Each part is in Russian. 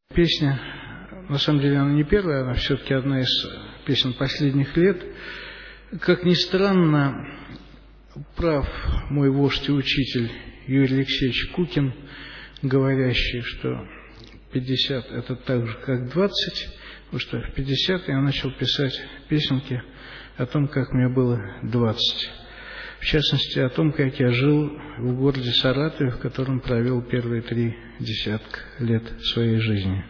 Песня, на самом деле, она не первая, она все-таки одна из песен последних лет. Как ни странно, прав мой вождь и учитель Юрий Алексеевич Кукин, говорящий, что 50 – это так же, как 20, потому что в 50 я начал писать песенки о том, как мне было 20. В частности, о том, как я жил в городе Саратове, в котором провел первые 3 десятка лет своей жизни.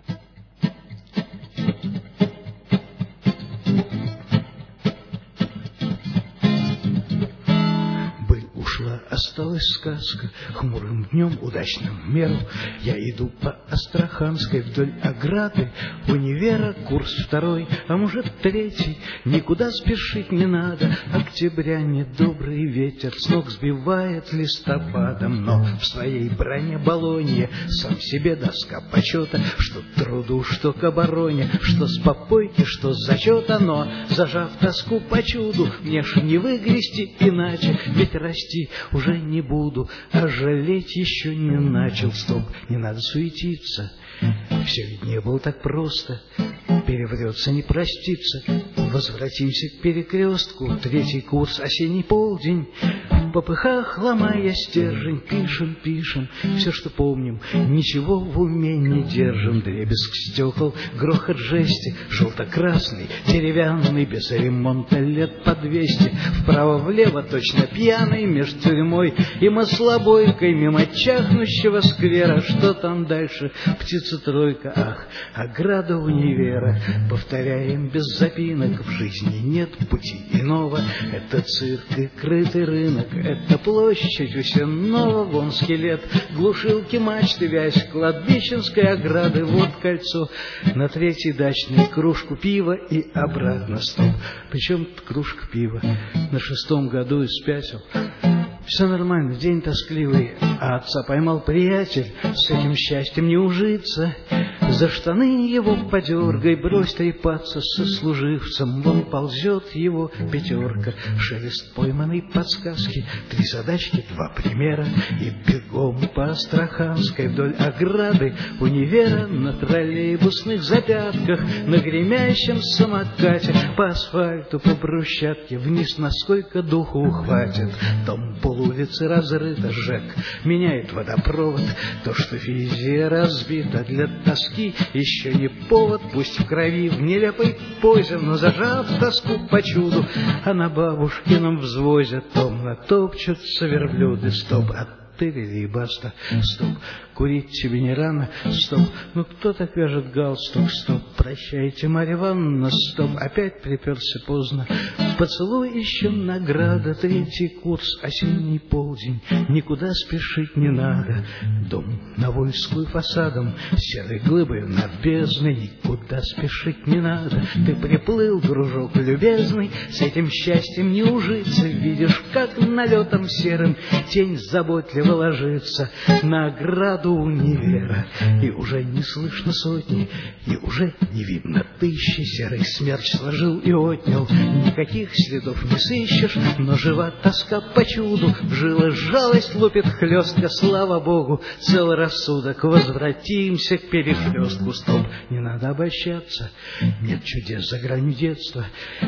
Осталась сказка, хмурым днем, удачным меру. Я иду по Астраханской вдоль ограды универа, курс 2, а может 3. Никуда спешить не надо, октября недобрый ветер с ног сбивает листопадом. Но в своей броне Болонье сам себе доска почета, что к труду, что к обороне, что с попойки, что с зачета. Но, зажав тоску по чуду, мне ж не выгрести иначе, ведь расти уже не буду, а жалеть еще не начал. Стоп, не надо суетиться, все ведь не было так просто. Переврется, не простится. Возвратимся к перекрестку, 3 курс, осенний полдень. В попыхах, ломая стержень, пишем, все, что помним, ничего в уме не держим. Дребезг стекол, грохот жести, желто-красный, деревянный, без ремонта лет по 200. Вправо-влево, точно пьяный, между тюрьмой и маслобойкой, мимо чахнущего сквера. Что там дальше? Птица-тройка, ах, ограда универа. Повторяем без запинок, в жизни нет пути иного. Это цирк и крытый рынок, это площадь у Сенного, вон скелет, глушилки, мачты, вязь кладбищенской ограды. Вот кольцо на 3-й дачной, кружку пива и обратно. Стоп, причем кружка пива? На 6-м году испятил. Все нормально, день тоскливый, а отца поймал приятель, с этим счастьем не ужиться. За штаны его подергай, брось трепаться со служивцем, вон ползет его 5. Шелест пойманной подсказки, 3 задачки, 2 примера, и бегом по Астраханской вдоль ограды универа на троллейбусных запятках, на гремящем самокате, по асфальту, по брусчатке, вниз, насколько духу хватит. Дом полулицы разрыта, ЖЭК меняет водопровод, то, что везде разбито для тоски, еще не повод, пусть в крови, в нелепой позе, но зажав тоску по чуду, а на бабушкином взвозе томно топчутся верблюды. Стоп, оттырили и баста. Стоп, курить тебе не рано. Стоп, ну кто так вяжет галстук? Стоп, прощайте, Марья Ивановна. Стоп, опять приперся поздно. Поцелуй еще награда, 3-й курс, осенний полдень. Никуда спешить не надо. Дом на Вольскую фасадом, серой глыбой над бездной. Никуда спешить не надо. Ты приплыл, дружок любезный, с этим счастьем не ужиться. Видишь, как налетом серым тень заботливо ложится на ограду универа. И уже не слышно сотни, и уже не видно 1000. Серый смерч сложил и отнял, никаких следов не сыщешь, но жива тоска по чуду, в жилах жалость лупит хлестко. Слава Богу, цел рассудок, возвратимся к перекрестку. Стоп, не надо обольщаться, нет чудес за гранью детства.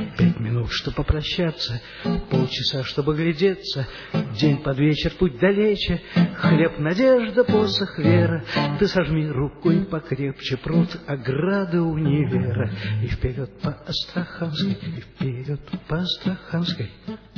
5 минут, чтобы попрощаться, полчаса, чтобы глядеться. День под вечер, путь далече, хлеб, надежда, посох, вера. Ты сожми рукой покрепче пруд ограды универа. И вперед по Астраханской, и вперед по Астраханской.